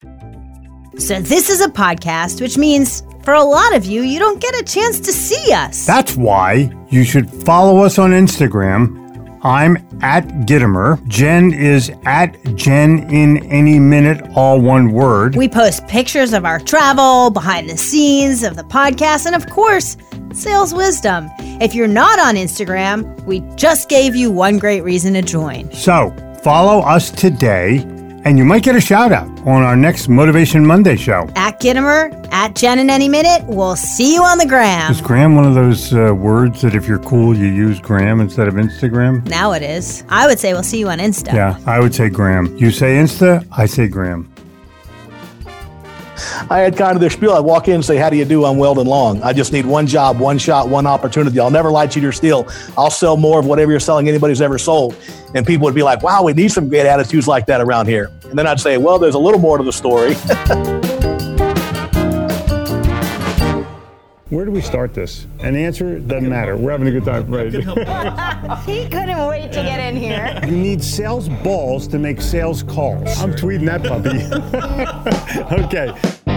So this is a podcast, which means for a lot of you, you don't get a chance to see us. That's why you should follow us on Instagram. I'm at Gittimer. Jen is at Jen in any minute, all one word. We post pictures of our travel, behind the scenes of the podcast, and of course, sales wisdom. If you're not on Instagram, we just gave you one great reason to join. So follow us today, and you might get a shout out on our next Motivation Monday show. At Gittimer, at Jen in any minute, we'll see you on the gram. Is gram one of those words that if you're cool, you use gram instead of Instagram? Now it is. I would say we'll see you on Insta. Yeah, I would say gram. You say Insta, I say gram. I had kind of this spiel. I walk in and say, how do you do? I'm Weldon Long. I just need one job, one shot, one opportunity. I'll never lie, cheat, or steal. I'll sell more of whatever you're selling anybody's ever sold. And people would be like, wow, we need some great attitudes like that around here. And then I'd say, well, there's a little more to the story. Where do we start this? And the answer doesn't matter. We're having a good time, right? He couldn't wait to get in here. You need sales balls to make sales calls. I'm tweeting that puppy. Okay.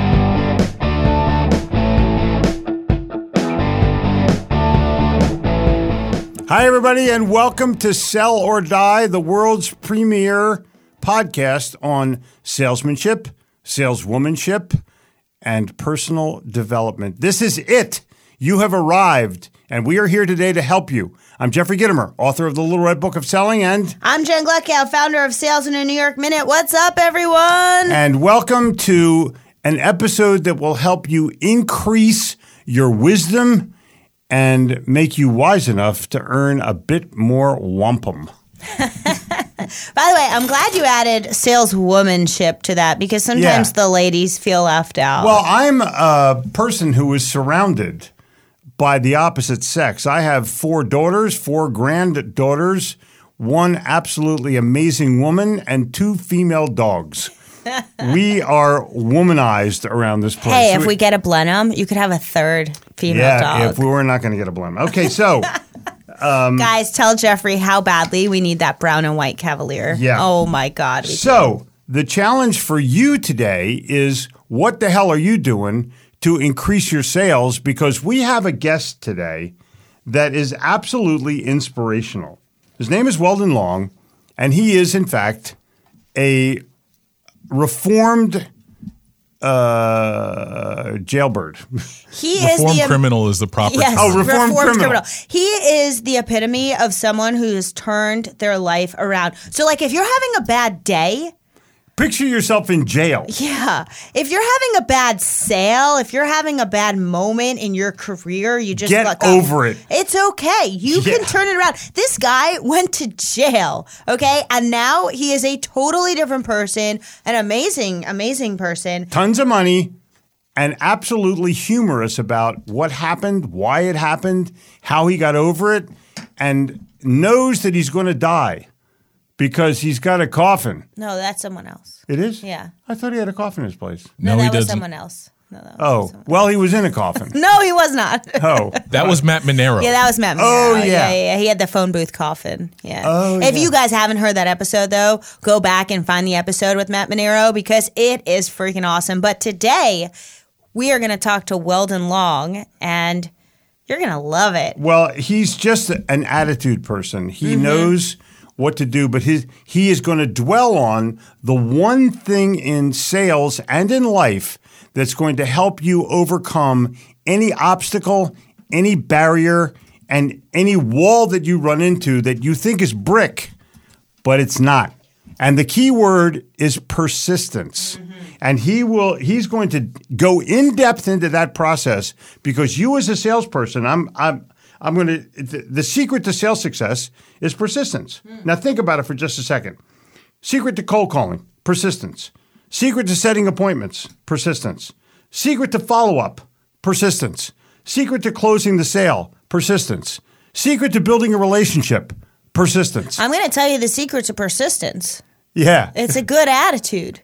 Hi, everybody, and welcome to Sell or Die, the world's premier podcast on salesmanship, saleswomanship, and personal development. This is it. You have arrived, and we are here today to help you. I'm Jeffrey Gittimer, author of the Little Red Book of Selling, and I'm Jen Gluckow, founder of Sales in a New York Minute. What's up, everyone? And welcome to an episode that will help you increase your wisdom and make you wise enough to earn a bit more wampum. By the way, I'm glad you added saleswomanship to that because sometimes the ladies feel left out. Well, I'm a person who is surrounded by the opposite sex. I have 4 daughters, 4 granddaughters, 1 absolutely amazing woman, and 2 female dogs. We are womanized around this place. Hey, if we get a Blenheim, you could have a 3rd female dog. Yeah, if we were not going to get a Blenheim. Okay, so... Guys, tell Jeffrey how badly we need that brown and white Cavalier. Yeah. Oh, my God. So the challenge for you today is what the hell are you doing to increase your sales? Because we have a guest today that is absolutely inspirational. His name is Weldon Long, and he is, in fact, a reformed jailbird. Reformed criminal is the proper term. Oh, reformed criminal. He is the epitome of someone who has turned their life around. So, like, if you're having a bad day, picture yourself in jail. Yeah. If you're having a bad sale, if you're having a bad moment in your career, you just get over it. It's okay. You can turn it around. This guy went to jail, okay? And now he is a totally different person, an amazing, amazing person. Tons of money and absolutely humorous about what happened, why it happened, how he got over it, and knows that he's going to die. Because he's got a coffin. No, that's someone else. It is? Yeah. I thought he had a coffin in his place. No, he that was doesn't. someone else. No, that was someone Well, he was in a coffin. No, he was not. Oh. That was Matt Monero. Yeah, that was Matt Monero. Oh, yeah. Yeah. He had the phone booth coffin. Yeah. Oh, if yeah. you guys haven't heard that episode, though, go back and find the episode with Matt Monero because it is freaking awesome. But today, we are going to talk to Weldon Long, and you're going to love it. Well, he's just an attitude person. He knows what to do, but he is going to dwell on the one thing in sales and in life that's going to help you overcome any obstacle, any barrier, and any wall that you run into that you think is brick, but it's not. And the key word is persistence. And he's going to go in depth into that process because you as a salesperson, the secret to sales success is persistence. Now think about it for just a second. Secret to cold calling, persistence. Secret to setting appointments, persistence. Secret to follow-up, persistence. Secret to closing the sale, persistence. Secret to building a relationship, persistence. I'm going to tell you the secret to persistence. Yeah. It's a good attitude.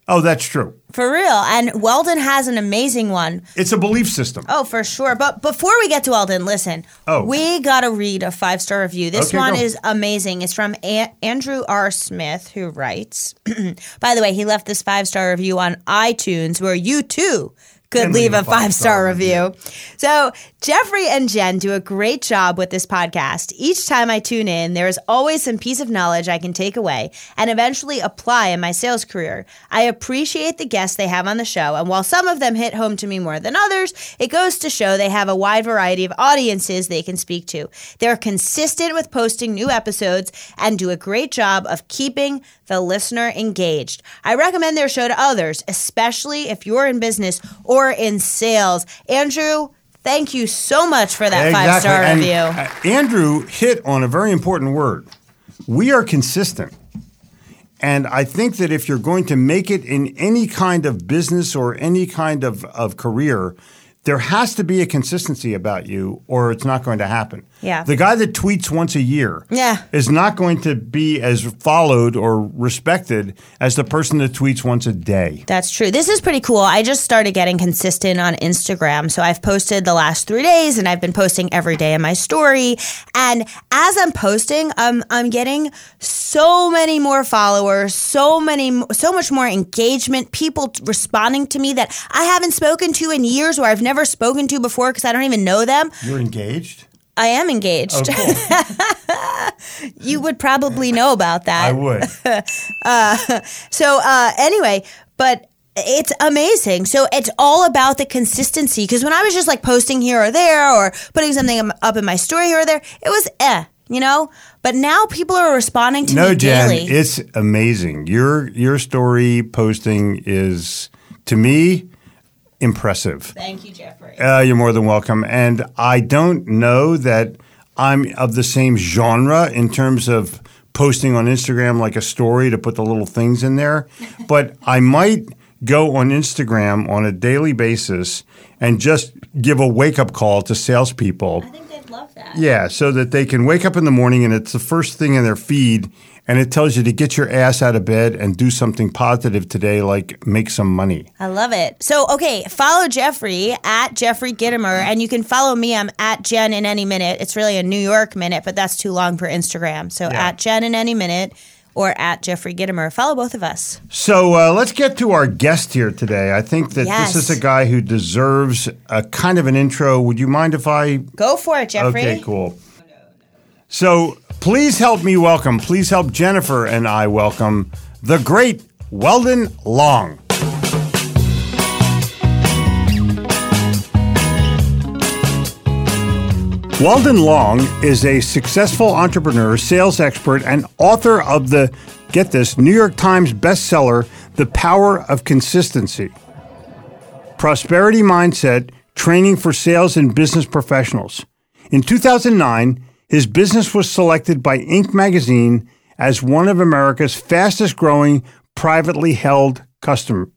Oh, that's true. For real. And Weldon has an amazing one. It's a belief system. Oh, for sure. But before we get to Weldon, listen, we got to read a 5-star review. This one is amazing. It's from Andrew R. Smith, who writes, by the way, he left this 5-star review on iTunes, where you too could leave a 5-star review. So Jeffrey and Jen do a great job with this podcast. Each time I tune in, there is always some piece of knowledge I can take away and eventually apply in my sales career. I appreciate the guests they have on the show, and while some of them hit home to me more than others, it goes to show they have a wide variety of audiences they can speak to. They're consistent with posting new episodes and do a great job of keeping the listener engaged. I recommend their show to others, especially if you're in business or in sales. Andrew, thank you so much for that 5-star review. Andrew hit on a very important word. We are consistent. And I think that if you're going to make it in any kind of business or any kind of career, there has to be a consistency about you, or it's not going to happen. Yeah. The guy that tweets once a year is not going to be as followed or respected as the person that tweets once a day. That's true. This is pretty cool. I just started getting consistent on Instagram. So I've posted the last 3 days, and I've been posting every day in my story. And as I'm posting, I'm getting so many more followers, so much more engagement, people responding to me that I haven't spoken to in years, or I've never spoken to before because I don't even know them. You're engaged? I am engaged. Oh, cool. You would probably know about that. I would. Anyway, but it's amazing. So it's all about the consistency, because when I was just like posting here or there or putting something up in my story here or there, it was you know? But now people are responding to me daily. No, Jen, it's amazing. Your story posting is, to me, impressive. Thank you, Jeffrey. You're more than welcome. And I don't know that I'm of the same genre in terms of posting on Instagram like a story to put the little things in there. But I might go on Instagram on a daily basis and just give a wake-up call to salespeople. I think they'd love that. Yeah, so that they can wake up in the morning and it's the first thing in their feed, and it tells you to get your ass out of bed and do something positive today, like make some money. I love it. So, okay, follow Jeffrey at Jeffrey Gitomer, and you can follow me. I'm at Jen in Any Minute. It's really a New York minute, but that's too long for Instagram. So at Jen in Any Minute or at Jeffrey Gitomer. Follow both of us. So let's get to our guest here today. I think that this is a guy who deserves a kind of an intro. Would you mind if I... Go for it, Jeffrey. Okay, cool. So please help Jennifer and I welcome the great Weldon Long. Weldon Long is a successful entrepreneur, sales expert, and author of the, get this, New York Times bestseller, The Power of Consistency. Prosperity Mindset, Training for Sales and Business Professionals. In 2009, his business was selected by Inc. magazine as one of America's fastest growing privately held customers.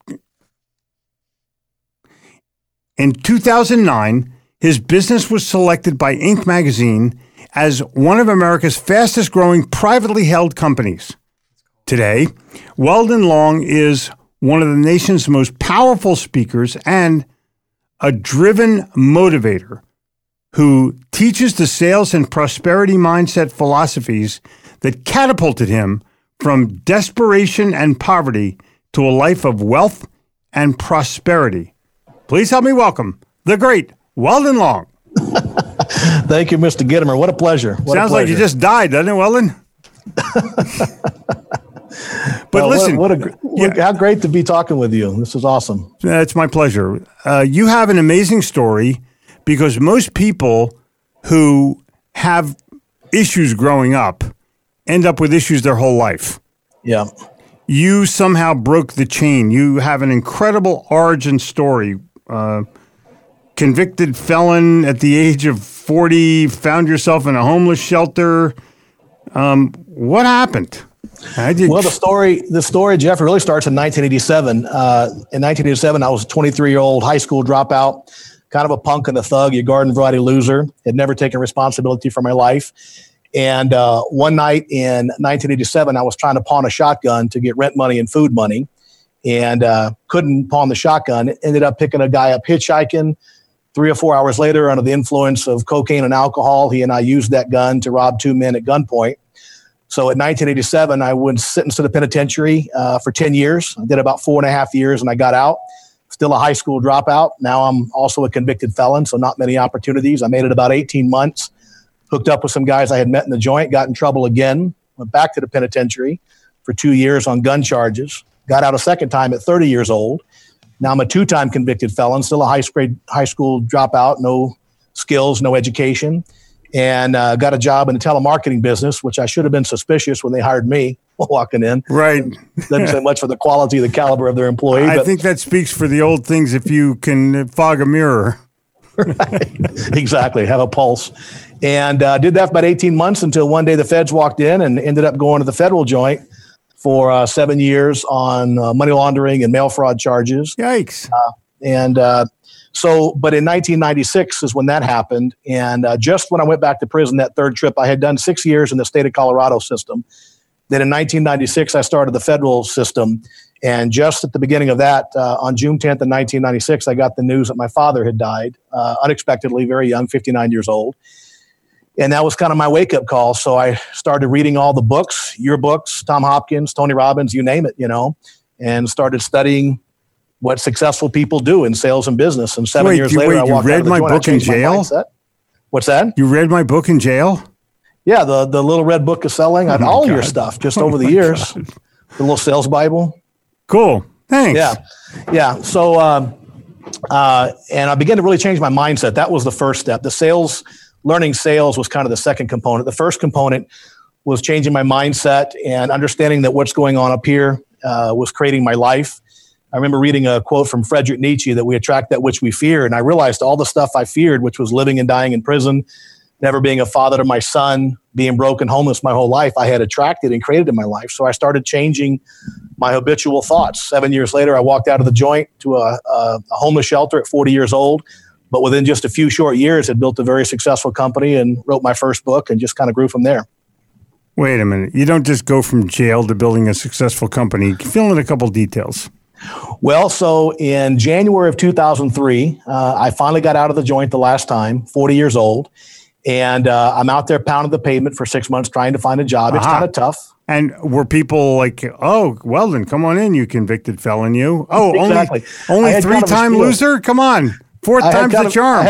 In 2009, his business was selected by Inc. magazine as one of America's fastest growing privately held companies. Today, Weldon Long is one of the nation's most powerful speakers and a driven motivator who teaches the sales and prosperity mindset philosophies that catapulted him from desperation and poverty to a life of wealth and prosperity. Please help me welcome the great Weldon Long. Thank you, Mr. Gitomer. What a pleasure. Sounds like you just died, doesn't it, Weldon? But listen, how great to be talking with you. This is awesome. It's my pleasure. You have an amazing story, because most people who have issues growing up end up with issues their whole life. Yeah. You somehow broke the chain. You have an incredible origin story. Convicted felon at the age of 40, found yourself in a homeless shelter. What happened? Well, the story, Jeff, really starts in 1987. In 1987, I was a 23-year-old high school dropout, kind of a punk and a thug, a garden variety loser, had never taken responsibility for my life. And one night in 1987, I was trying to pawn a shotgun to get rent money and food money. and couldn't pawn the shotgun. Ended up picking a guy up hitchhiking. 3 or 4 hours later, under the influence of cocaine and alcohol, he and I used that gun to rob 2 men at gunpoint. So in 1987, I was sentenced to the penitentiary for 10 years. I did about 4.5 years, and I got out. Still a high school dropout. Now I'm also a convicted felon, so not many opportunities. I made it about 18 months, hooked up with some guys I had met in the joint, got in trouble again, went back to the penitentiary for 2 years on gun charges, got out a second time at 30 years old. Now I'm a 2-time convicted felon, still a high school dropout, no skills, no education, and got a job in the telemarketing business, which I should have been suspicious when they hired me walking in. Right. Doesn't say much for the quality, the caliber of their employee. I think that speaks for the old things if you can fog a mirror. Right. Exactly. Have a pulse. And did that for about 18 months until one day the feds walked in and ended up going to the federal joint for 7 years on money laundering and mail fraud charges. Yikes. But in 1996 is when that happened. And just when I went back to prison that third trip, I had done 6 years in the state of Colorado system. Then in 1996, I started the federal system. And just at the beginning of that, on June 10th of 1996, I got the news that my father had died unexpectedly, very young, 59 years old. And that was kind of my wake-up call. So I started reading all the books, your books, Tom Hopkins, Tony Robbins, you name it, and started studying what successful people do in sales and business. And 7 years later, I walked out of the joint. You read my book in jail? What's that? You read my book in jail? Yeah, the little red book of selling, all your stuff just over the years. The little sales Bible. Cool. Thanks. Yeah. So, and I began to really change my mindset. That was the first step. Learning sales was kind of the second component. The first component was changing my mindset and understanding that what's going on up here was creating my life. I remember reading a quote from Friedrich Nietzsche that we attract that which we fear. And I realized all the stuff I feared, which was living and dying in prison, never being a father to my son, being broke and homeless my whole life, I had attracted and created in my life. So I started changing my habitual thoughts. 7 years later, I walked out of the joint to a homeless shelter at 40 years old. But within just a few short years, had built a very successful company and wrote my first book and just kind of grew from there. Wait a minute. You don't just go from jail to building a successful company. Fill in a couple details. Well, so in January of 2003, I finally got out of the joint the last time, 40 years old. And I'm out there pounding the pavement for 6 months trying to find a job. It's kind of tough. And were people like, oh, well, then come on in, you convicted felon, you. Oh, exactly. only 3-time loser? Come on. 4th time's the charm.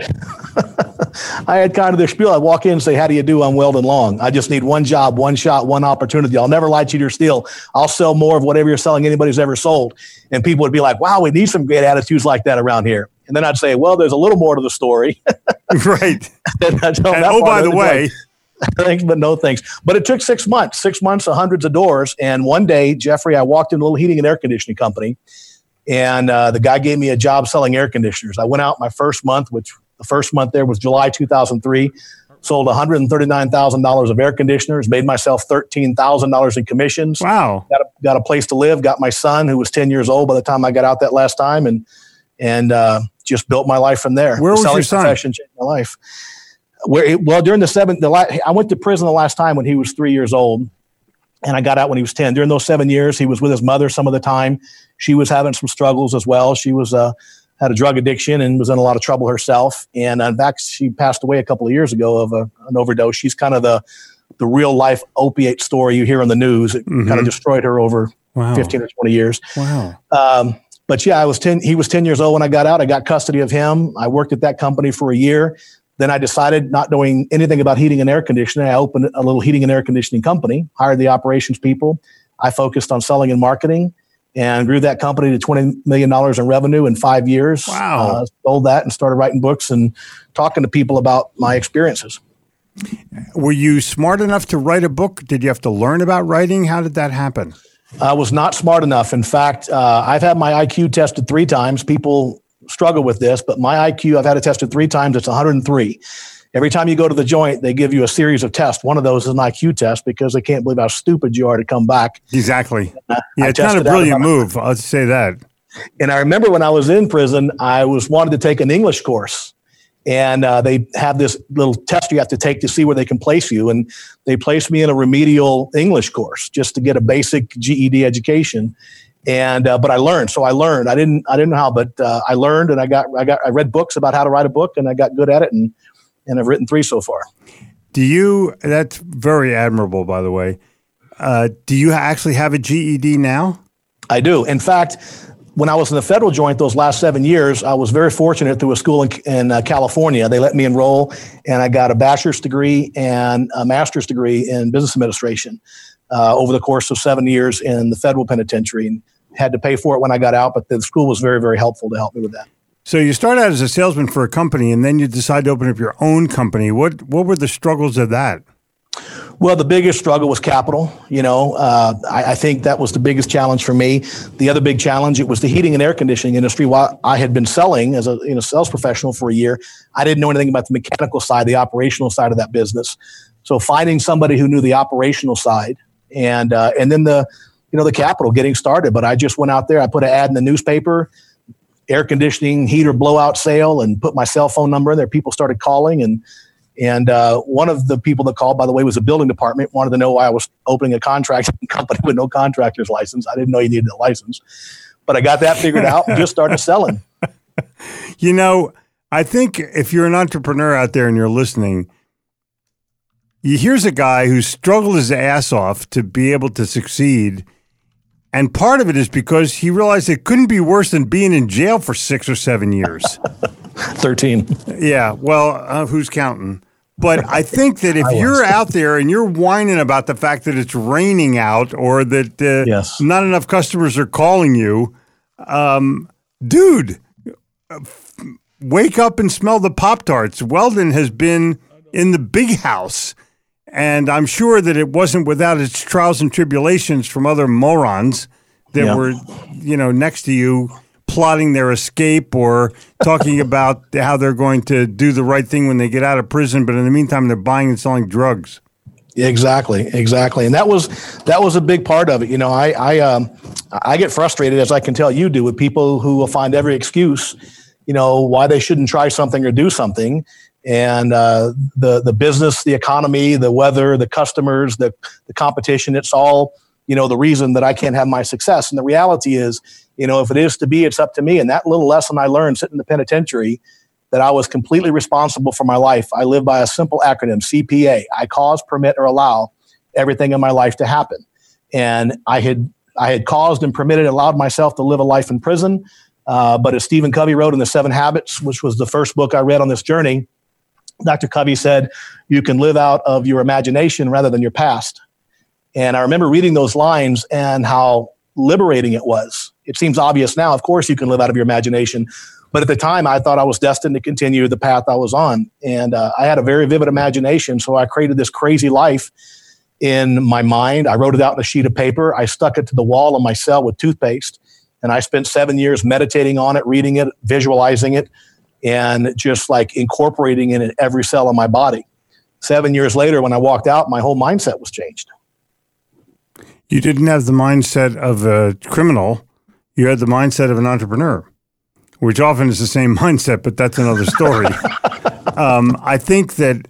I had kind of the spiel. I'd walk in and say, how do you do? I'm Weldon Long. I just need one job, one shot, one opportunity. I'll never lie, cheat, or steal. I'll sell more of whatever you're selling anybody's ever sold. And people would be like, wow, we need some great attitudes like that around here. And then I'd say, well, there's a little more to the story. Right. And by the way. Thanks, but no thanks. But it took 6 months, of hundreds of doors. And one day, Jeffrey, I walked in a little heating and air conditioning company. And the guy gave me a job selling air conditioners. I went out my first month, which the first month there was July 2003, sold $139,000 of air conditioners, made myself $13,000 in commissions. Wow. Got a place to live, got my son, who was 10 years old by the time I got out that last time, and just built my life from there. Where was your son? Profession changed my life. During I went to prison the last time when he was 3 years old. And I got out when he was 10. During those 7 years, he was with his mother some of the time. She was having some struggles as well. She was had a drug addiction and was in a lot of trouble herself. And in fact, she passed away a couple of years ago of an overdose. She's kind of the real life opiate story you hear on the news. It kind of destroyed her over 15 or 20 years. Wow. But yeah, he was 10 years old when I got out. I got custody of him. I worked at that company for a year. Then I decided, not knowing anything about heating and air conditioning, I opened a little heating and air conditioning company, hired the operations people. I focused on selling and marketing and grew that company to $20 million in revenue in 5 years. Wow. Sold that and started writing books and talking to people about my experiences. Were you smart enough to write a book? Did you have to learn about writing? How did that happen? I was not smart enough. In fact, I've had my IQ tested 3 times. People struggle with this, but my IQ, I've had it tested 3 times. It's 103. Every time you go to the joint, they give you a series of tests. One of those is an IQ test because they can't believe how stupid you are to come back. Exactly. It's not a brilliant move. I'll say that. And I remember when I was in prison, I wanted to take an English course. And they have this little test you have to take to see where they can place you. And they placed me in a remedial English course just to get a basic GED education. And but I learned. So I learned. I didn't know how, but I learned, and I read books about how to write a book, and I got good at it, and I've written 3 so far. That's very admirable, by the way. Do you actually have a GED now? I do. In fact, when I was in the federal joint those last 7 years, I was very fortunate through a school in California. They let me enroll, and I got a bachelor's degree and a master's degree in business administration over the course of 7 years in the federal penitentiary, and had to pay for it when I got out, but the school was very, very helpful to help me with that. So you start out as a salesman for a company, and then you decide to open up your own company. What were the struggles of that? Well, the biggest struggle was capital. I think that was the biggest challenge for me. The other big challenge, it was the heating and air conditioning industry. While I had been selling as a sales professional for a year, I didn't know anything about the mechanical side, the operational side of that business. So finding somebody who knew the operational side, and then the capital getting started. But I just went out there. I put an ad in the newspaper, air conditioning heater blowout sale, and put my cell phone number in there. People started calling, and one of the people that called, by the way, was a building department, wanted to know why I was opening a contracting company with no contractor's license. I didn't know you needed a license, but I got that figured out and just started selling. I think if you're an entrepreneur out there and you're listening, here's a guy who struggled his ass off to be able to succeed. And part of it is because he realized it couldn't be worse than being in jail for 6 or 7 years. 13. Yeah. Well, who's counting? But I think that if you're out there and you're whining about the fact that it's raining out or that not enough customers are calling you, dude, wake up and smell the Pop-Tarts. Weldon has been in the big house. And I'm sure that it wasn't without its trials and tribulations from other morons that were, next to you plotting their escape or talking about how they're going to do the right thing when they get out of prison. But in the meantime, they're buying and selling drugs. Exactly. And that was a big part of it. I get frustrated, as I can tell you do, with people who will find every excuse, why they shouldn't try something or do something. And the business, the economy, the weather, the customers, the competition, it's all, the reason that I can't have my success. And the reality is, if it is to be, it's up to me. And that little lesson I learned sitting in the penitentiary, that I was completely responsible for my life. I live by a simple acronym, CPA. I cause, permit, or allow everything in my life to happen. And I had caused and permitted and allowed myself to live a life in prison. But as Stephen Covey wrote in The 7 Habits, which was the first book I read on this journey, Dr. Covey said, you can live out of your imagination rather than your past. And I remember reading those lines and how liberating it was. It seems obvious now, of course, you can live out of your imagination. But at the time, I thought I was destined to continue the path I was on. And I had a very vivid imagination. So I created this crazy life in my mind. I wrote it out on a sheet of paper. I stuck it to the wall of my cell with toothpaste. And I spent 7 years meditating on it, reading it, visualizing it, and just like incorporating it in every cell of my body. 7 years later, when I walked out, my whole mindset was changed. You didn't have the mindset of a criminal. You had the mindset of an entrepreneur, which often is the same mindset, but that's another story. I think that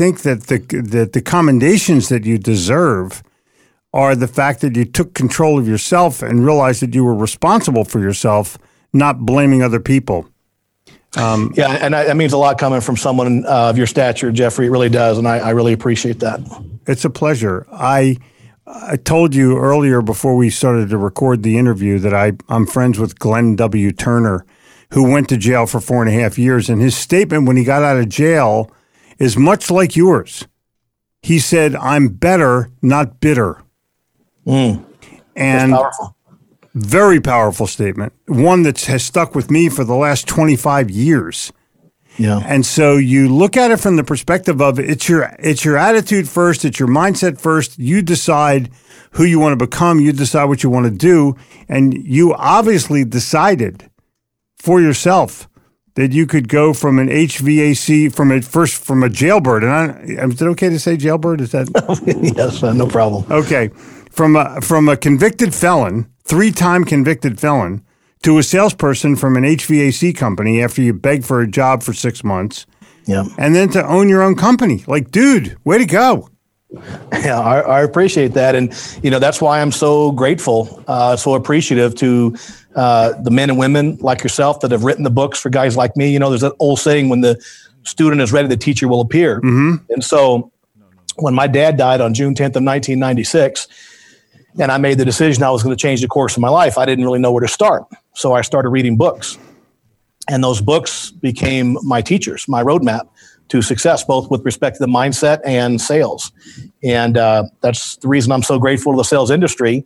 the commendations that you deserve are the fact that you took control of yourself and realized that you were responsible for yourself, not blaming other people. And that means a lot coming from someone of your stature, Jeffrey. It really does, and I really appreciate that. It's a pleasure. I told you earlier before we started to record the interview that I'm friends with Glenn W. Turner, who went to jail for 4.5 years, and his statement when he got out of jail is much like yours. He said, "I'm better, not bitter." And that's powerful. Very powerful statement, one that has stuck with me for the last 25 years. Yeah. And so you look at it from the perspective of it's your attitude first, it's your mindset first. You decide who you want to become, you decide what you want to do, and you obviously decided for yourself that you could go from an HVAC from a jailbird. And is it okay to say jailbird? Is that yes, no problem. Okay. From a convicted felon, 3-time convicted felon, to a salesperson from an HVAC company after you begged for a job for 6 months. Yeah. And then to own your own company. Like, dude, way to go. Yeah, I appreciate that. And, that's why I'm so grateful, so appreciative to the men and women like yourself that have written the books for guys like me. There's that old saying, when the student is ready, the teacher will appear. Mm-hmm. And so when my dad died on June 10th of 1996, and I made the decision I was going to change the course of my life, I didn't really know where to start. So I started reading books. And those books became my teachers, my roadmap to success, both with respect to the mindset and sales. And that's the reason I'm so grateful to the sales industry,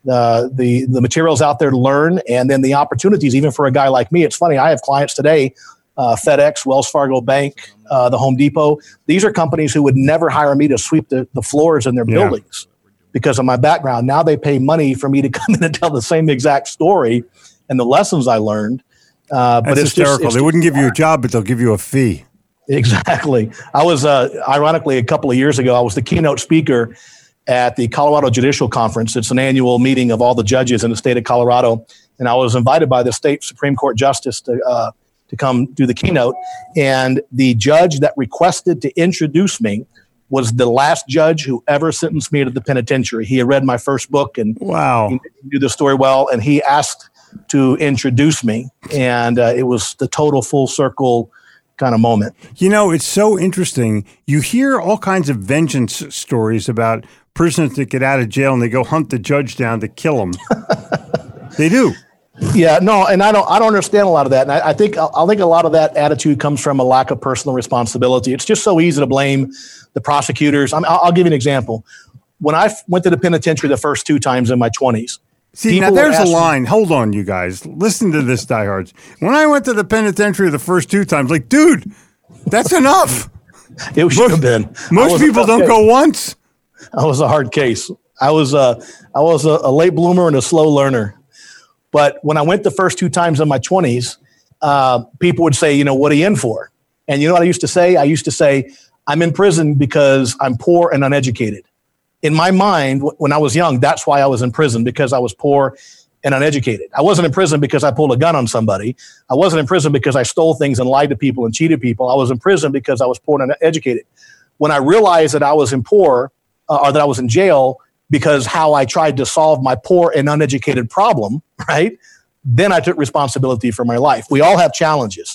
the materials out there to learn, and then the opportunities, even for a guy like me. It's funny, I have clients today, FedEx, Wells Fargo Bank, the Home Depot. These are companies who would never hire me to sweep the floors in their buildings because of my background. Now they pay money for me to come in and tell the same exact story and the lessons I learned. But it's hysterical. They wouldn't give you a job, but they'll give you a fee. Exactly. I was, ironically, a couple of years ago, I was the keynote speaker at the Colorado Judicial Conference. It's an annual meeting of all the judges in the state of Colorado. And I was invited by the state Supreme Court justice to come do the keynote. And the judge that requested to introduce me was the last judge who ever sentenced me to the penitentiary. He had read my first book and he knew the story well. And he asked to introduce me. And it was the total full circle kind of moment. It's so interesting. You hear all kinds of vengeance stories about prisoners that get out of jail and they go hunt the judge down to kill him. They do. Yeah, no, and I don't understand a lot of that. And I think a lot of that attitude comes from a lack of personal responsibility. It's just so easy to blame the prosecutors. I'll give you an example. When I went to the penitentiary the first 2 times in my 20s, see, now there's a line. Hold on, you guys. Listen to this, diehards. When I went to the penitentiary the first 2 times, like, dude, that's enough. It should have been. Most people don't go once. I was a hard case. I was a late bloomer and a slow learner. But when I went the first 2 times in my 20s, people would say, what are you in for? And you know what I used to say? I used to say, I'm in prison because I'm poor and uneducated. In my mind, when I was young, that's why I was in prison, because I was poor and uneducated. I wasn't in prison because I pulled a gun on somebody. I wasn't in prison because I stole things and lied to people and cheated people. I was in prison because I was poor and uneducated. When I realized that I was in or that I was in jail because how I tried to solve my poor and uneducated problem, right? Then I took responsibility for my life. We all have challenges.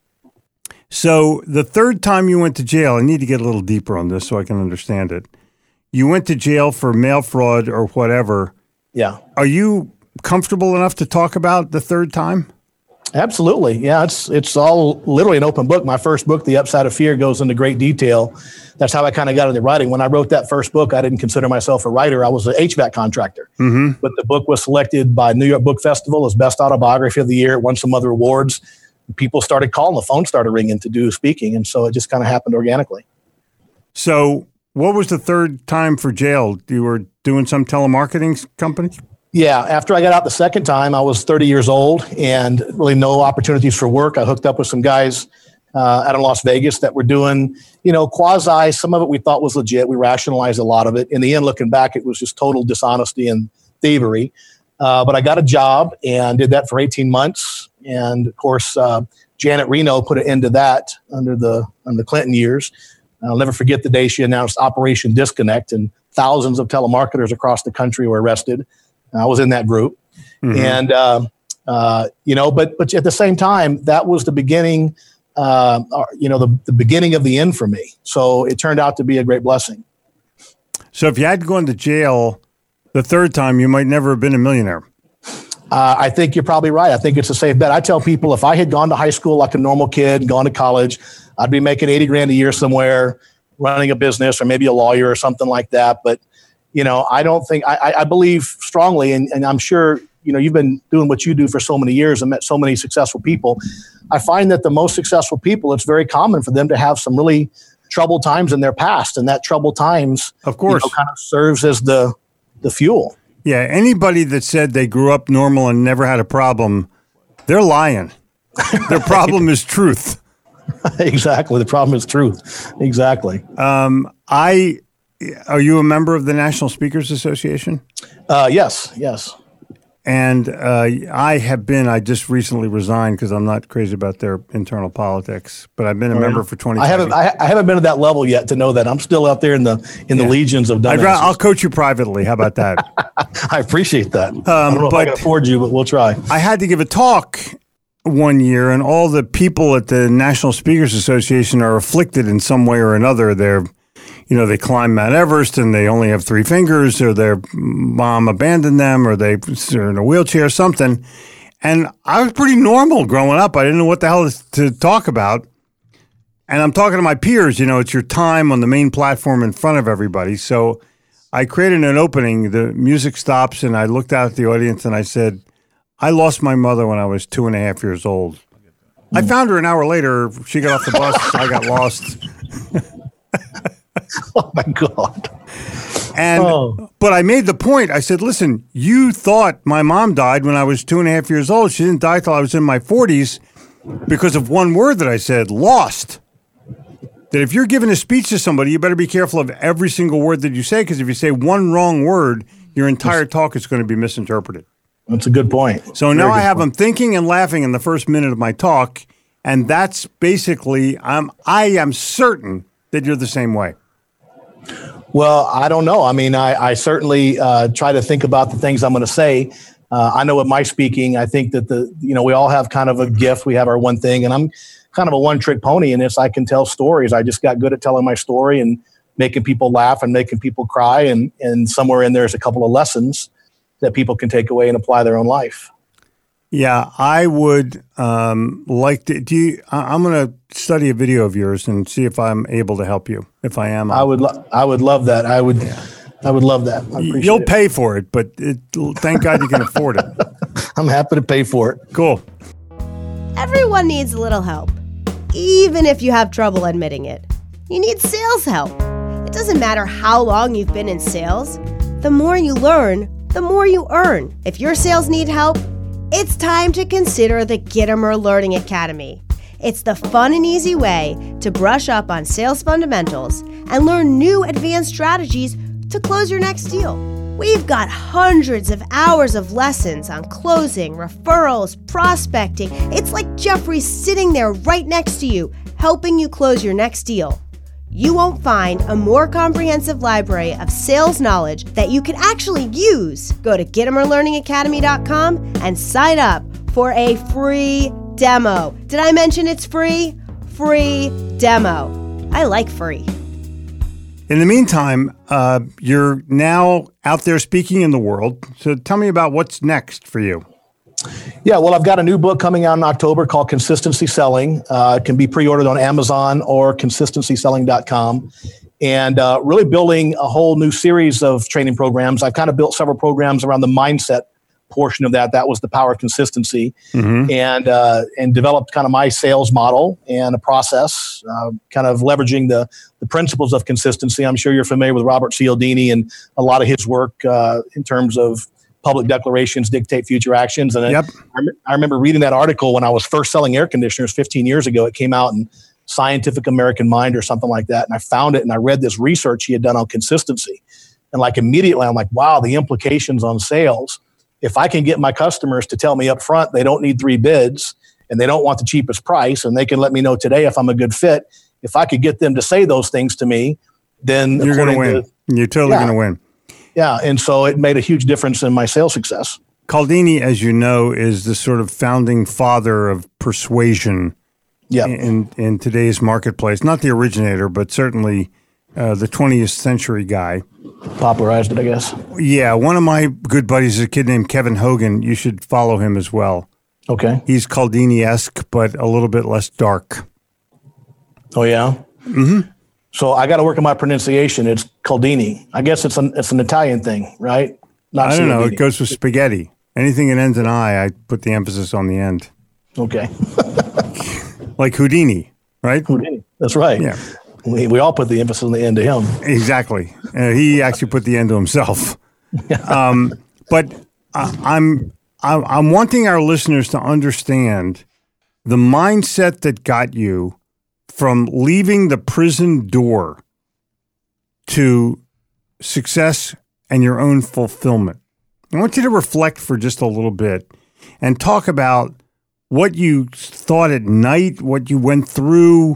So the third time you went to jail, I need to get a little deeper on this so I can understand it. You went to jail for mail fraud or whatever. Yeah. Are you comfortable enough to talk about the third time? Absolutely. Yeah, it's all literally an open book. My first book, The Upside of Fear, goes into great detail. That's how I kind of got into writing. When I wrote that first book, I didn't consider myself a writer. I was an HVAC contractor. Mm-hmm. But the book was selected by New York Book Festival as Best Autobiography of the Year. It won some other awards. People started calling. The phone started ringing to do speaking. And so it just kind of happened organically. So what was the third time for jail? You were doing some telemarketing company? Yeah. After I got out the second time, I was 30 years old and really no opportunities for work. I hooked up with some guys out in Las Vegas that were doing, quasi. Some of it we thought was legit. We rationalized a lot of it. In the end, looking back, it was just total dishonesty and thievery. But I got a job and did that for 18 months. And of course, Janet Reno put an end to that under the Clinton years. I'll never forget the day she announced Operation Disconnect, and thousands of telemarketers across the country were arrested. I was in that group. Mm-hmm. And, but at the same time, that was the beginning, the beginning of the end for me. So it turned out to be a great blessing. So if you had gone to jail the third time, you might never have been a millionaire. I think you're probably right. I think it's a safe bet. I tell people if I had gone to high school like a normal kid, gone to college, I'd be making $80,000 a year somewhere, running a business or maybe a lawyer or something like that. But, I don't think I believe strongly, and I'm sure, you've been doing what you do for so many years and met so many successful people. I find that the most successful people, it's very common for them to have some really troubled times in their past. And that troubled times, of course, kind of serves as the fuel. Yeah, anybody that said they grew up normal and never had a problem, they're lying. Their problem is truth. Exactly. The problem is truth. Exactly. Are you a member of the National Speakers Association? Yes. And I just recently resigned because I'm not crazy about their internal politics, but I've been a member for 20 years. I haven't been at that level yet to know that. I'm still out there in the legions of dumbasses. I'll coach you privately. How about that? I appreciate that. I don't know if I can afford you, but we'll try. I had to give a talk one year, and all the people at the National Speakers Association are afflicted in some way or another. They climb Mount Everest and they only have 3 fingers, or their mom abandoned them, or they're in a wheelchair or something. And I was pretty normal growing up. I didn't know what the hell to talk about. And I'm talking to my peers, it's your time on the main platform in front of everybody. So I created an opening. The music stops, and I looked out at the audience and I said, I lost my mother when I was 2.5 years old. I found her an hour later. She got off the bus. I got lost. Oh my God. But I made the point. I said, listen, you thought my mom died when I was 2.5 years old. She didn't die till I was in my 40s because of one word that I said, lost. That if you're giving a speech to somebody, you better be careful of every single word that you say, because if you say one wrong word, your entire talk is going to be misinterpreted. That's a good point. So now I have them thinking and laughing in the first minute of my talk, and that's basically, I am certain that you're the same way. Well, I don't know. I mean, I certainly try to think about the things I'm going to say. I know with my speaking, I think that we all have kind of a gift. We have our one thing, and I'm kind of a one-trick pony in this. I can tell stories. I just got good at telling my story and making people laugh and making people cry. And somewhere in there's a couple of lessons that people can take away and apply their own life. Yeah, I would like to. I'm going to study a video of yours and see if I'm able to help you. If I am, I would love that. I would love that. You'll pay for it, but thank God you can afford it. I'm happy to pay for it. Cool. Everyone needs a little help, even if you have trouble admitting it. You need sales help. It doesn't matter how long you've been in sales. The more you learn, the more you earn. If your sales need help, it's time to consider the Gittimer Learning Academy. It's the fun and easy way to brush up on sales fundamentals and learn new advanced strategies to close your next deal. We've got hundreds of hours of lessons on closing, referrals, prospecting. It's like Jeffrey's sitting there right next to you, helping you close your next deal. You won't find a more comprehensive library of sales knowledge that you can actually use. Go to GittimerLearningAcademy.com and sign up for a free demo. Did I mention it's free? Free demo. I like free. In the meantime, you're now out there speaking in the world. So tell me about what's next for you. Yeah, well, I've got a new book coming out in October called Consistency Selling. It can be pre-ordered on Amazon or consistencyselling.com. And really building a whole new series of training programs. I've kind of built several programs around the mindset portion of that. That was the power of consistency. Mm-hmm. And developed kind of my sales model and a process, kind of leveraging the principles of consistency. I'm sure you're familiar with Robert Cialdini and a lot of his work in terms of public declarations dictate future actions. And yep. I remember reading that article when I was first selling air conditioners 15 years ago. It came out in Scientific American Mind or something like that. And I found it and I read this research he had done on consistency. And like immediately I'm like, wow, the implications on sales. If I can get my customers to tell me up front they don't need 3 bids and they don't want the cheapest price, and they can let me know today if I'm a good fit, if I could get them to say those things to me, then you're going to win. You're totally going to win. Yeah, and so it made a huge difference in my sales success. Cialdini, as you know, is the sort of founding father of persuasion in today's marketplace. Not the originator, but certainly the 20th century guy. Popularized it, I guess. Yeah, one of my good buddies is a kid named Kevin Hogan. You should follow him as well. Okay. He's Cialdini-esque, but a little bit less dark. Oh, yeah? Mm-hmm. So I got to work on my pronunciation. It's Cialdini. I guess it's an Italian thing, right? Not I don't know. It goes with spaghetti. Anything that ends in I put the emphasis on the end. Okay. Like Houdini, right? Houdini. That's right. Yeah. We all put the emphasis on the end to him. Exactly. He actually put the end to himself. But I'm wanting our listeners to understand the mindset that got you from leaving the prison door to success and your own fulfillment. I want you to reflect for just a little bit and talk about what you thought at night, what you went through,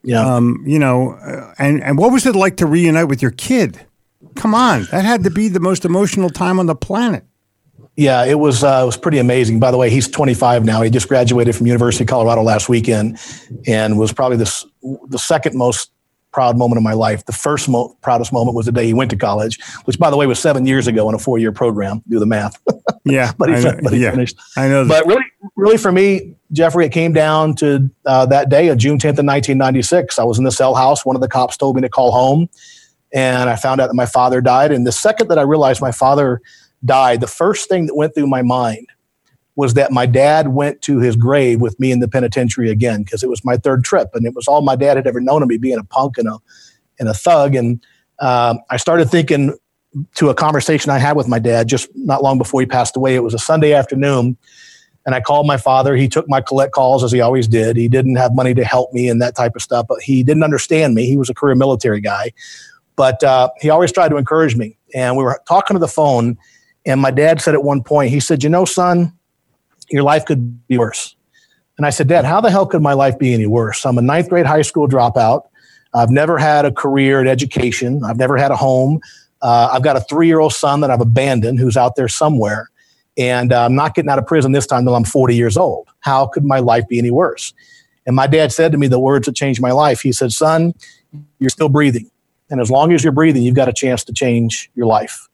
and what was it like to reunite with your kid? Come on, that had to be the most emotional time on the planet. Yeah, it was pretty amazing. By the way, he's 25 now. He just graduated from University of Colorado last weekend, and was probably the second most proud moment of my life. The first proudest moment was the day he went to college, which, by the way, was 7 years ago in a 4-year program. Do the math. Yeah, but he finished. I know. But really, for me, Jeffrey, it came down to that day of June 10th of 1996. I was in the cell house. One of the cops told me to call home, and I found out that my father died. And the second that I realized my father died, the first thing that went through my mind was that my dad went to his grave with me in the penitentiary again, because it was my third trip, and it was all my dad had ever known of me, being a punk and a thug. And I started thinking to a conversation I had with my dad just not long before he passed away. It was a Sunday afternoon, and I called my father. He took my collect calls, as he always did. He didn't have money to help me and that type of stuff, but he didn't understand me. He was a career military guy, but he always tried to encourage me. And we were talking to the phone, and my dad said at one point, he said, son, your life could be worse. And I said, Dad, how the hell could my life be any worse? I'm a 9th grade high school dropout. I've never had a career in education. I've never had a home. I've got a 3-year-old son that I've abandoned who's out there somewhere. And I'm not getting out of prison this time until I'm 40 years old. How could my life be any worse? And my dad said to me the words that changed my life. He said, son, you're still breathing. And as long as you're breathing, you've got a chance to change your life.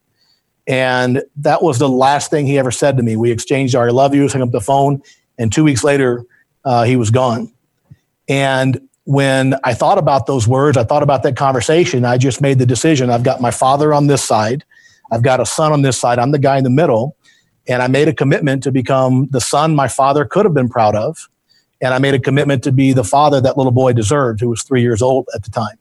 And that was the last thing he ever said to me. We exchanged our I love yous, hung up the phone, and 2 weeks later, he was gone. And when I thought about those words, I thought about that conversation, I just made the decision. I've got my father on this side. I've got a son on this side. I'm the guy in the middle. And I made a commitment to become the son my father could have been proud of. And I made a commitment to be the father that little boy deserved, who was 3 years old at the time.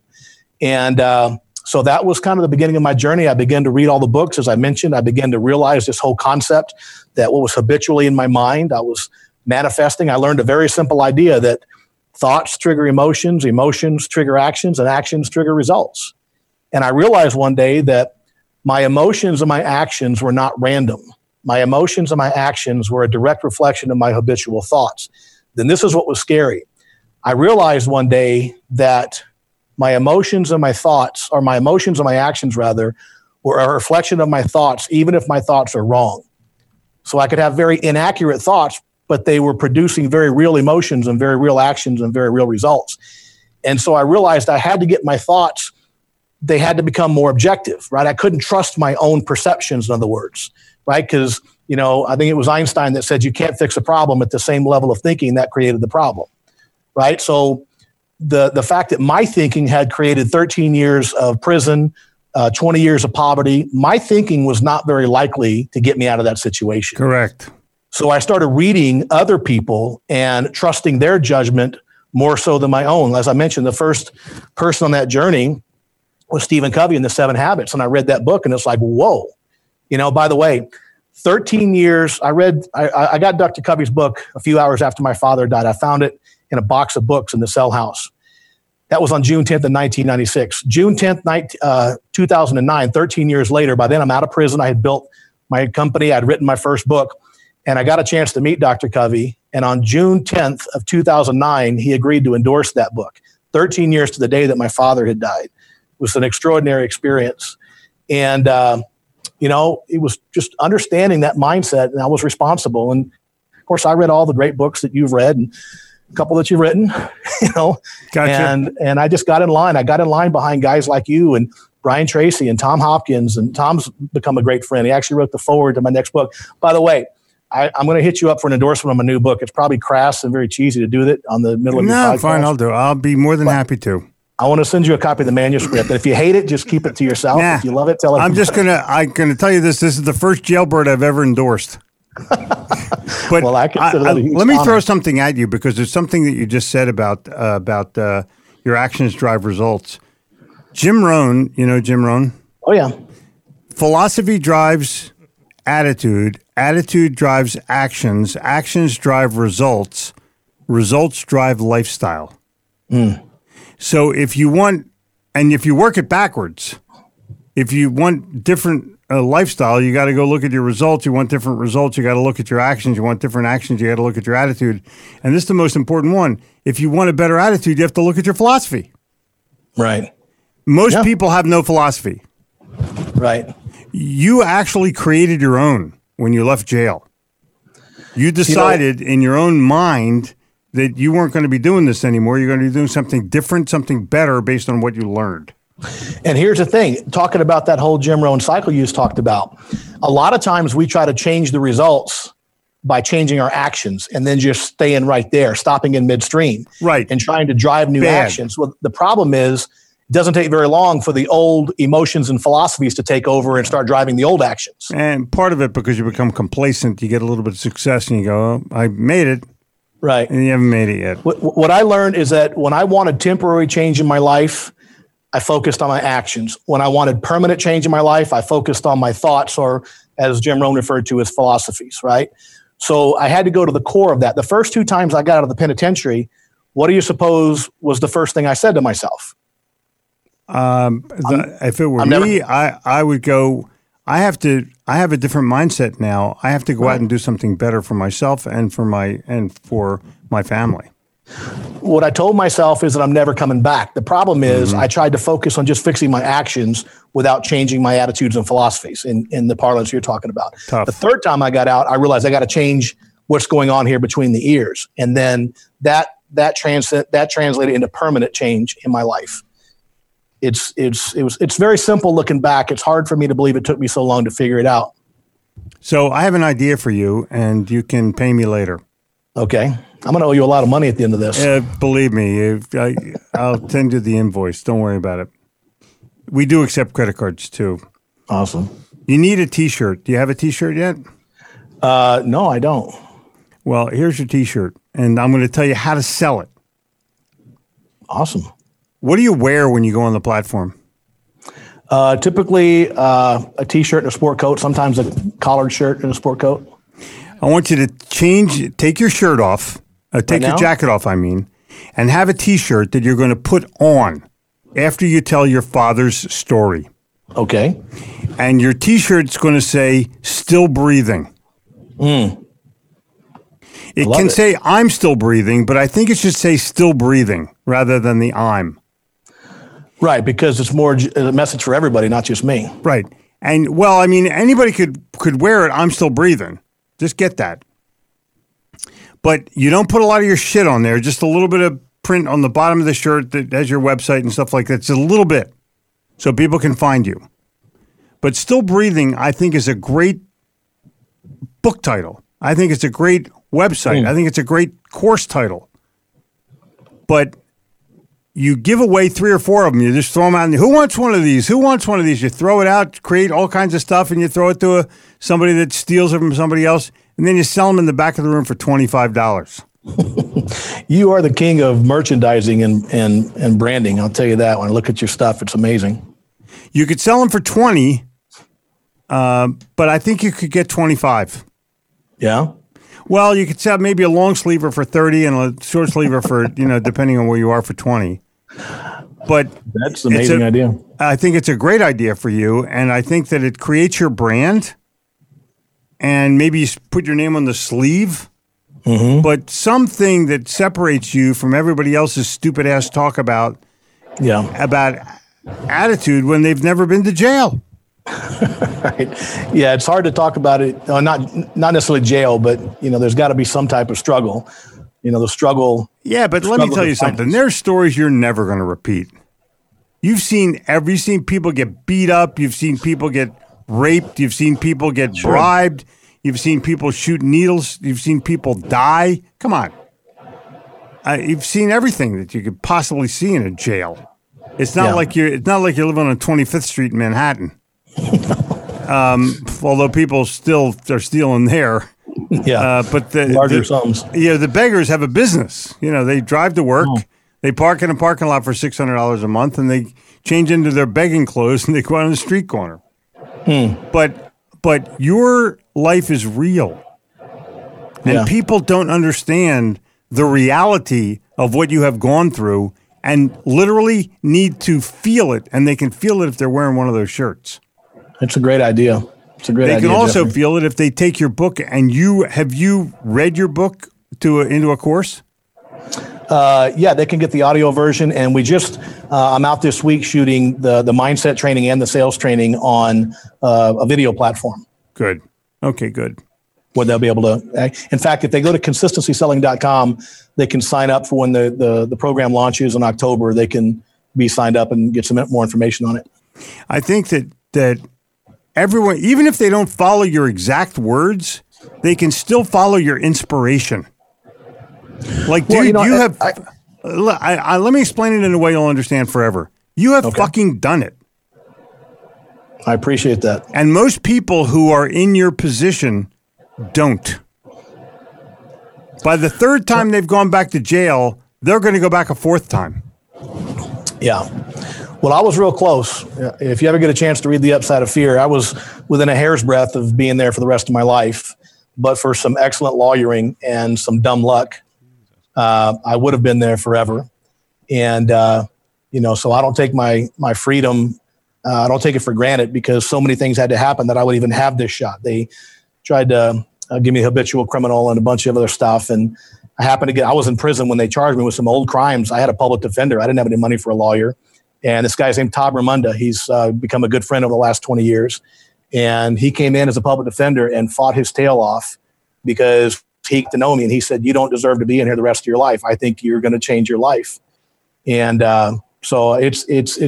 And so that was kind of the beginning of my journey. I began to read all the books. As I mentioned, I began to realize this whole concept that what was habitually in my mind, I was manifesting. I learned a very simple idea that thoughts trigger emotions, emotions trigger actions, and actions trigger results. And I realized one day that my emotions and my actions were not random. My emotions and my actions were a direct reflection of my habitual thoughts. Then this is what was scary. I realized one day that my emotions and my thoughts, or my emotions and my actions rather, were a reflection of my thoughts, even if my thoughts are wrong. So I could have very inaccurate thoughts, but they were producing very real emotions and very real actions and very real results. And so I realized I had to get my thoughts, they had to become more objective, right? I couldn't trust my own perceptions, in other words, right? Because, I think it was Einstein that said you can't fix a problem at the same level of thinking that created the problem, right? So the fact that my thinking had created 13 years of prison, 20 years of poverty, my thinking was not very likely to get me out of that situation. Correct. So I started reading other people and trusting their judgment more so than my own. As I mentioned, the first person on that journey was Stephen Covey in The 7 Habits. And I read that book and it's like, whoa. By the way, 13 years, I got Dr. Covey's book a few hours after my father died. I found it in a box of books in the cell house. That was on June 10th of 1996. June 10th, 2009, 13 years later, by then I'm out of prison. I had built my company. I'd written my first book, and I got a chance to meet Dr. Covey. And on June 10th of 2009, he agreed to endorse that book. 13 years to the day that my father had died. It was an extraordinary experience. And, it was just understanding that mindset, and I was responsible. And of course, I read all the great books that you've read, and a couple that you've written, Gotcha. And I just got in line. I got in line behind guys like you and Brian Tracy and Tom Hopkins, and Tom's become a great friend. He actually wrote the foreword to my next book. By the way, I'm going to hit you up for an endorsement on my new book. It's probably crass and very cheesy to do that on the middle of your podcast. No, fine, I'll do it. I'll be more than happy to. I want to send you a copy of the manuscript. And if you hate it, just keep it to yourself. If you love it, tell it. I'm going to tell you this. This is the first jailbird I've ever endorsed. But well, I consider that a huge let me honor. throw something at you, because there's something that you just said about your actions drive results. Jim Rohn, you know Jim Rohn? Oh, yeah. Philosophy drives attitude. Attitude drives actions. Actions drive results. Results drive lifestyle. So if you work it backwards, if you want different lifestyle, you got to go look at your results. You want different results, you got to look at your actions. You want different actions, you got to look at your attitude. And this is the most important one. If you want a better attitude, you have to look at your philosophy. Right. Most people have no philosophy. Right. You actually created your own when you left jail. You decided in your own mind that you weren't going to be doing this anymore. You're going to be doing something different, something better based on what you learned. And here's the thing, talking about that whole Jim Rohn cycle you just talked about, a lot of times we try to change the results by changing our actions and then just staying right there, stopping in midstream. Right. And trying to drive new actions. Well, the problem is it doesn't take very long for the old emotions and philosophies to take over and start driving the old actions. And part of it because you become complacent, you get a little bit of success and you go, oh, I made it. Right. And you haven't made it yet. What I learned is that when I wanted temporary change in my life, I focused on my actions. When I wanted permanent change in my life, I focused on my thoughts, or as Jim Rohn referred to as philosophies, right? So I had to go to the core of that. The first 2 times I got out of the penitentiary, what do you suppose was the first thing I said to myself? If it were me, I would go, I have a different mindset now. I have to go out and do something better for myself and for my family. What I told myself is that I'm never coming back. The problem is I tried to focus on just fixing my actions without changing my attitudes and philosophies in the parlance you're talking about. Tough. The third time I got out, I realized I got to change what's going on here between the ears. And then that translated into permanent change in my life. It's very simple looking back. It's hard for me to believe it took me so long to figure it out. So I have an idea for you, and you can pay me later. Okay. I'm going to owe you a lot of money at the end of this. Believe me, I'll send you the invoice. Don't worry about it. We do accept credit cards too. Awesome. You need a T-shirt. Do you have a T-shirt yet? No, I don't. Well, here's your T-shirt, and I'm going to tell you how to sell it. Awesome. What do you wear when you go on the platform? Typically a T-shirt and a sport coat, sometimes a collared shirt and a sport coat. I want you to take your shirt off, take your jacket off, and have a T-shirt that you're going to put on after you tell your father's story. Okay. And your T-shirt's going to say, still breathing. It can say, I'm still breathing, but I think it should say still breathing rather than the I'm. Right, because it's more a message for everybody, not just me. Right. And, well, anybody could wear it, I'm still breathing. Just get that. But you don't put a lot of your shit on there, just a little bit of print on the bottom of the shirt that has your website and stuff like that. It's a little bit so people can find you. But Still Breathing, I think, is a great book title. I think it's a great website. I think it's a great course title. But you give away 3 or 4 of them. You just throw them out. Who wants one of these? Who wants one of these? You throw it out, create all kinds of stuff, and you throw it to somebody that steals it from somebody else, and then you sell them in the back of the room for $25. You are the king of merchandising and branding. I'll tell you that. When I look at your stuff, it's amazing. You could sell them for $20, but I think you could get $25. Yeah. Well, you could sell maybe a long sleever for $30 and a short sleever for, depending on where you are, for $20. But that's an amazing idea. I think it's a great idea for you, and I think that it creates your brand. And maybe you put your name on the sleeve, but something that separates you from everybody else's stupid ass talk about attitude when they've never been to jail. Right. Yeah, it's hard to talk about it. Not necessarily jail, but there's got to be some type of struggle. The struggle. Yeah, but let me tell you something. There's stories you're never going to repeat. You've seen people get beat up. You've seen people get raped. You've seen people get bribed. You've seen people shoot needles. You've seen people die. Come on. You've seen everything that you could possibly see in a jail. It's not like you're living on 25th Street in Manhattan. Although people still are stealing there. Yeah. But the larger sums. Yeah, the beggars have a business. They drive to work. They park in a parking lot for $600 a month, and they change into their begging clothes, and they go out on the street corner. But your life is real. And people don't understand the reality of what you have gone through and literally need to feel it, and they can feel it if they're wearing one of those shirts. It's a great idea. They can also feel it if they take your book, and have you read your book into a course? Yeah, they can get the audio version, and we just I'm out this week shooting the mindset training and the sales training on a video platform. Good. Okay, good. Where they'll be able to. In fact, if they go to consistencyselling.com, they can sign up for when the program launches in October. They can be signed up and get some more information on it. I think that everyone, even if they don't follow your exact words, they can still follow your inspiration. Like, dude, let me explain it in a way you'll understand forever. You have fucking done it. I appreciate that. And most people who are in your position don't. By the third time they've gone back to jail, they're going to go back a fourth time. Yeah. Well, I was real close. If you ever get a chance to read The Upside of Fear, I was within a hair's breadth of being there for the rest of my life. But for some excellent lawyering and some dumb luck, I would have been there forever. And, so I don't take my freedom. I don't take it for granted because so many things had to happen that I would even have this shot. They tried to give me a habitual criminal and a bunch of other stuff. And I was in prison when they charged me with some old crimes. I had a public defender. I didn't have any money for a lawyer. And this guy's named Todd Ramunda. He's become a good friend over the last 20 years. And he came in as a public defender and fought his tail off because he got to know me. And he said, "You don't deserve to be in here the rest of your life. I think you're going to change your life." And so it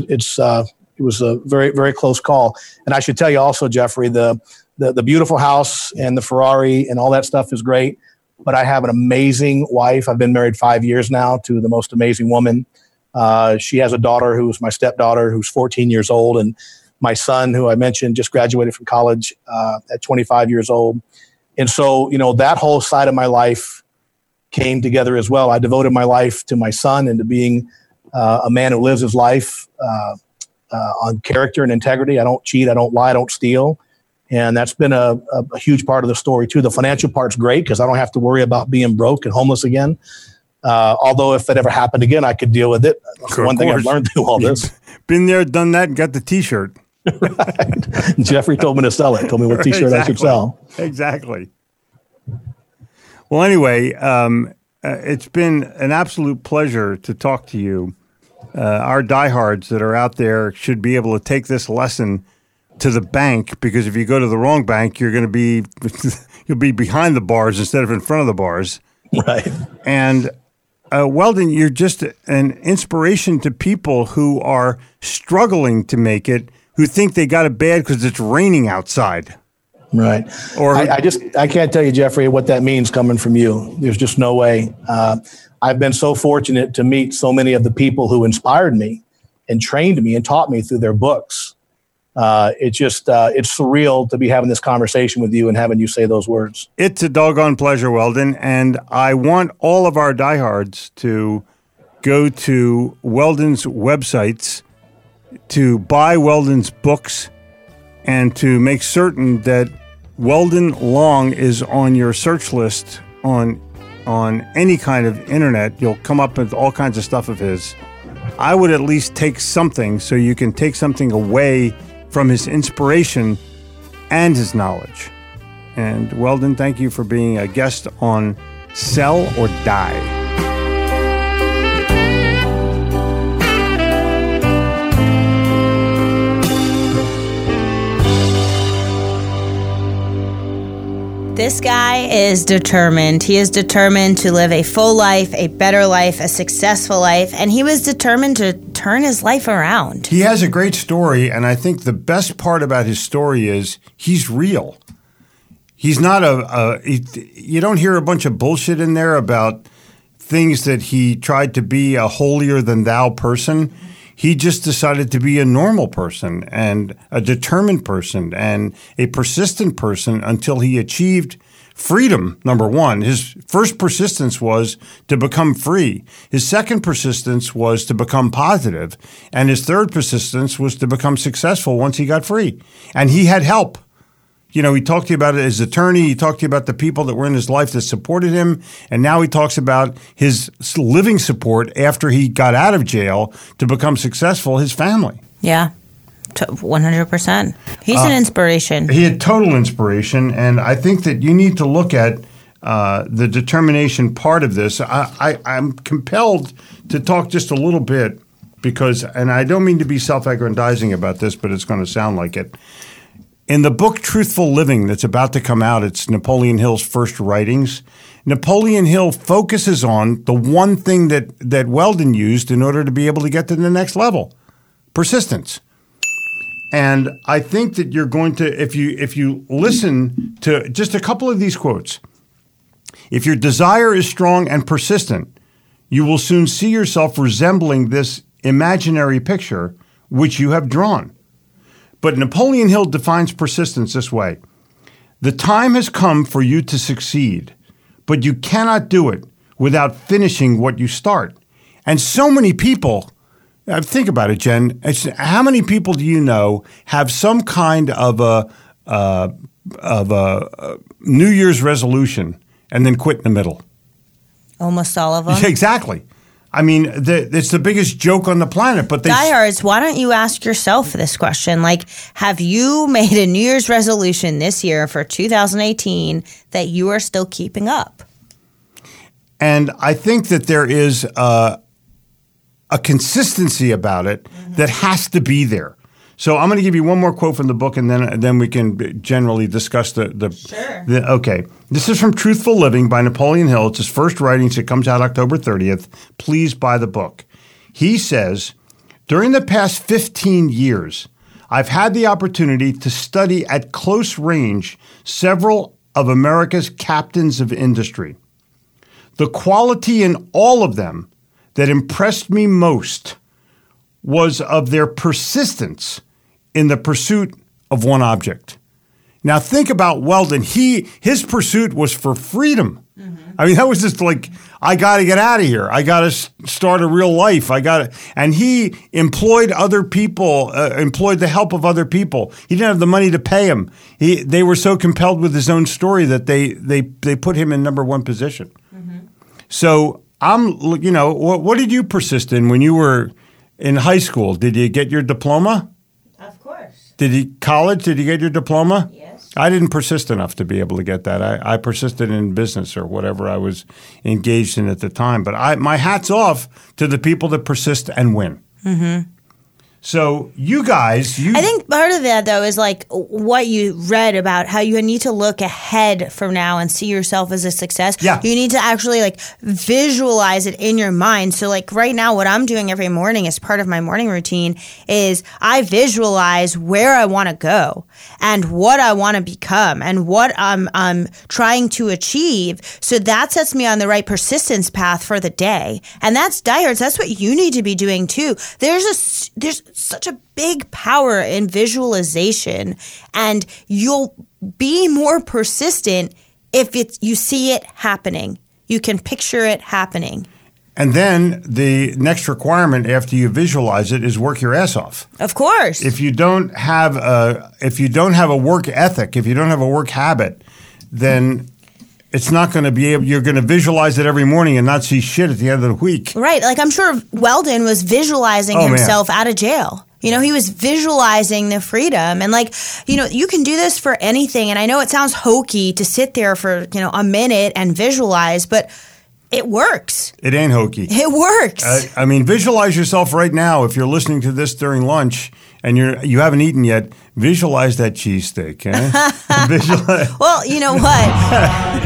was a very, very close call. And I should tell you also, Jeffrey, the beautiful house and the Ferrari and all that stuff is great. But I have an amazing wife. I've been married 5 years now to the most amazing woman. She has a daughter who's my stepdaughter, who's 14 years old. And my son, who I mentioned, just graduated from college at 25 years old. And so, that whole side of my life came together as well. I devoted my life to my son and to being a man who lives his life on character and integrity. I don't cheat. I don't lie. I don't steal. And that's been a huge part of the story, too. The financial part's great because I don't have to worry about being broke and homeless again. Although if it ever happened again, I could deal with it. That's one thing I've learned through all this. Been there, done that, and got the T-shirt. Right. Jeffrey told me to sell it. Told me what T-shirt I should sell. Exactly. Well, anyway, it's been an absolute pleasure to talk to you. Our diehards that are out there should be able to take this lesson to the bank, because if you go to the wrong bank, you're going to be you'll be behind the bars instead of in front of the bars. Right. And Weldon, you're just an inspiration to people who are struggling to make it, who think they got it bad because it's raining outside. Right. Or I can't tell you, Jeffrey, what that means coming from you. There's just no way. I've been so fortunate to meet so many of the people who inspired me and trained me and taught me through their books. It's surreal to be having this conversation with you and having you say those words. It's a doggone pleasure, Weldon. And I want all of our diehards to go to Weldon's websites, to buy Weldon's books, and to make certain that Weldon Long is on your search list on any kind of internet. You'll come up with all kinds of stuff of his. I would at least take something so you can take something away from his inspiration and his knowledge. And Weldon, thank you for being a guest on Sell or Die. This guy is determined. He is determined to live a full life, a better life, a successful life, and he was determined to turn his life around. He has a great story, and I think the best part about his story is he's real. He's not you don't hear a bunch of bullshit in there about things that he tried to be a holier-than-thou person. He just decided to be a normal person and a determined person and a persistent person until he achieved freedom, number one. His first persistence was to become free. His second persistence was to become positive. And his third persistence was to become successful once he got free. And he had help. You know, he talked to you about his attorney. He talked to you about the people that were in his life that supported him. And now he talks about his living support after he got out of jail to become successful, his family. Yeah, 100%. He's an inspiration. He had total inspiration. And I think that you need to look at the determination part of this. I'm compelled to talk just a little bit because, and I don't mean to be self-aggrandizing about this, but it's going to sound like it. In the book Truthful Living that's about to come out, it's Napoleon Hill's first writings. Napoleon Hill focuses on the one thing that Weldon used in order to be able to get to the next level, persistence. And I think that you're going to, if you listen to just a couple of these quotes, if your desire is strong and persistent, you will soon see yourself resembling this imaginary picture which you have drawn. But Napoleon Hill defines persistence this way. The time has come for you to succeed, but you cannot do it without finishing what you start. And so many people, think about it, Jen, how many people do you know have some kind of a New Year's resolution and then quit in the middle? Almost all of them. Exactly. I mean, it's the biggest joke on the planet. But Diehards, why don't you ask yourself this question? Like, have you made a New Year's resolution this year for 2018 that you are still keeping up? And I think that there is a consistency about it that has to be there. So I'm going to give you one more quote from the book, and then we can generally discuss Sure. Okay. This is from Truthful Living by Napoleon Hill. It's his first writings. It comes out October 30th. Please buy the book. He says, during the past 15 years, I've had the opportunity to study at close range several of America's captains of industry. The quality in all of them that impressed me most was of their persistence in the pursuit of one object. Now think about Weldon. His pursuit was for freedom. Mm-hmm. I mean, that was just like, I got to get out of here. I got to start a real life. And he employed other people, employed the help of other people. He didn't have the money to pay him. They were so compelled with his own story that they put him in number one position. Mm-hmm. So what did you persist in when you were in high school? Did you get your diploma? Of course. College, did you get your diploma? Yes. I didn't persist enough to be able to get that. I persisted in business or whatever I was engaged in at the time. But my hat's off to the people that persist and win. Mm-hmm. So you guys, I think part of that, though, is like what you read about how you need to look ahead from now and see yourself as a success. Yeah. You need to actually like visualize it in your mind. So like right now, what I'm doing every morning as part of my morning routine is I visualize where I want to go and what I want to become and what I'm trying to achieve. So that sets me on the right persistence path for the day. And that's diehards. That's what you need to be doing too. There's such a big power in visualization, and you'll be more persistent if you see it happening. You can picture it happening. And then the next requirement after you visualize it is work your ass off. Of course. If you don't have a work ethic, if you don't have a work habit, then it's not going to be able, you're going to visualize it every morning and not see shit at the end of the week. Right. Like I'm sure Weldon was visualizing himself out of jail. You know, he was visualizing the freedom. And like, you know, you can do this for anything. And I know it sounds hokey to sit there for, a minute and visualize, but it works. It ain't hokey. It works. I mean, visualize yourself right now. If you're listening to this during lunch and you haven't eaten yet, visualize that cheesesteak. Eh? Visualize. Well, you know what?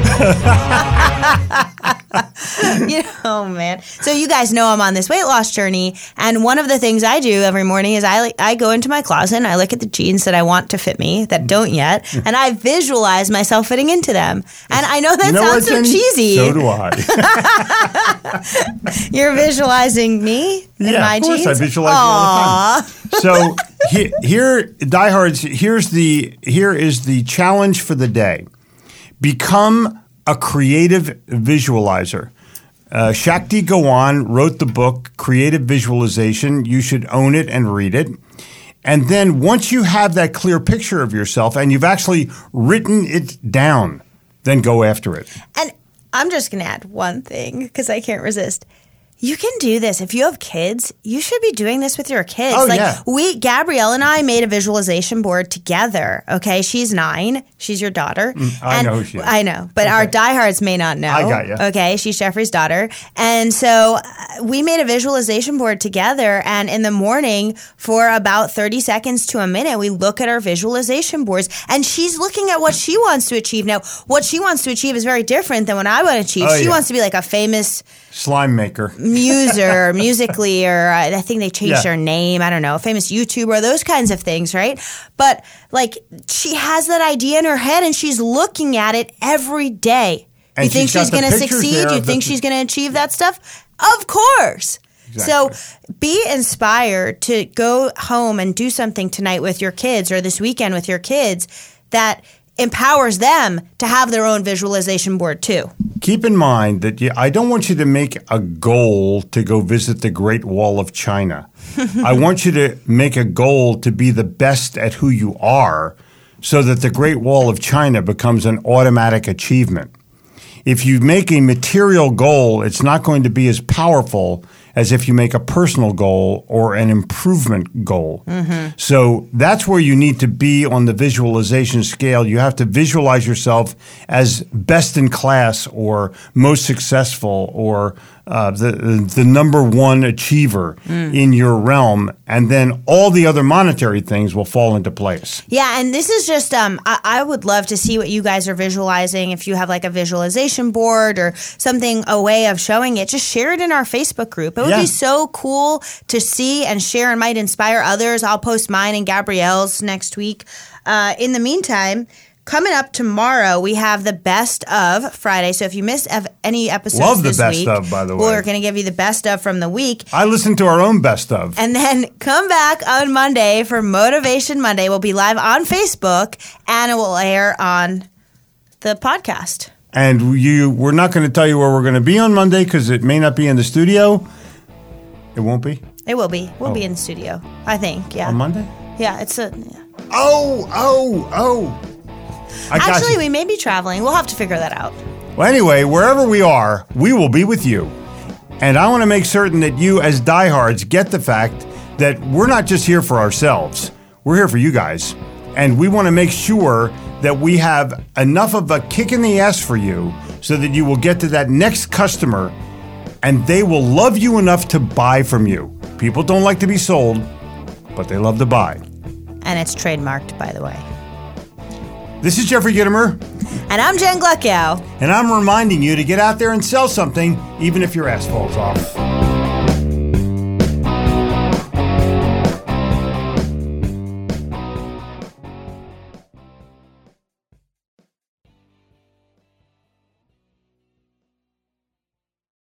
Oh man. So you guys know I'm on this weight loss journey, and one of the things I do every morning is I go into my closet and I look at the jeans that I want to fit me that don't yet, and I visualize myself fitting into them. And I know that sounds so cheesy. So do I. You're visualizing me in my jeans? Yeah, of course I visualize you all the time. So here, diehards, here is the challenge for the day. Become a creative visualizer. Shakti Gawan wrote the book Creative Visualization. You should own it and read it. And then once you have that clear picture of yourself and you've actually written it down, then go after it. And I'm just going to add one thing because I can't resist. You can do this. If you have kids, you should be doing this with your kids. Oh, yeah. Gabrielle and I made a visualization board together. Okay. She's 9. She's your daughter. I know who she is. I know. But our diehards may not know. I got you. Okay. She's Jeffrey's daughter. And so we made a visualization board together. And in the morning, for about 30 seconds to a minute, we look at our visualization boards. And she's looking at what she wants to achieve. Now, what she wants to achieve is very different than what I want to achieve. She wants to be like a famous slime maker. Muser, or Musically, or I think they changed their name. I don't know, a famous YouTuber, those kinds of things, right? But like she has that idea in her head and she's looking at it every day. And you think she's going to succeed? You think she's going to achieve that stuff? Of course. Exactly. So be inspired to go home and do something tonight with your kids or this weekend with your kids that empowers them to have their own visualization board too. Keep in mind that I don't want you to make a goal to go visit the Great Wall of China. I want you to make a goal to be the best at who you are so that the Great Wall of China becomes an automatic achievement. If you make a material goal, it's not going to be as powerful as if you make a personal goal or an improvement goal. Mm-hmm. So that's where you need to be on the visualization scale. You have to visualize yourself as best in class or most successful or the number one achiever in your realm, and then all the other monetary things will fall into place. Yeah, and this is just, I would love to see what you guys are visualizing. If you have like a visualization board or something, a way of showing it, just share it in our Facebook group. It would be so cool to see and share and might inspire others. I'll post mine and Gabrielle's next week. In the meantime, coming up tomorrow, we have the Best of Friday. So if you missed any episodes this week. Love the Best of, by the way. We're going to give you the Best of from the week. I listen to our own Best of. And then come back on Monday for Motivation Monday. We'll be live on Facebook and it will air on the podcast. And we're not going to tell you where we're going to be on Monday because it may not be in the studio. It won't be? It will be. We'll be in the studio, I think, yeah. On Monday? Yeah, it's a... Yeah. Oh! Actually, we may be traveling. We'll have to figure that out. Well, anyway, wherever we are, we will be with you. And I want to make certain that you, as diehards, get the fact that we're not just here for ourselves. We're here for you guys. And we want to make sure that we have enough of a kick in the ass for you so that you will get to that next customer and they will love you enough to buy from you. People don't like to be sold, but they love to buy. And it's trademarked, by the way. This is Jeffrey Gitomer. And I'm Jen Gluckow. And I'm reminding you to get out there and sell something, even if your ass falls off.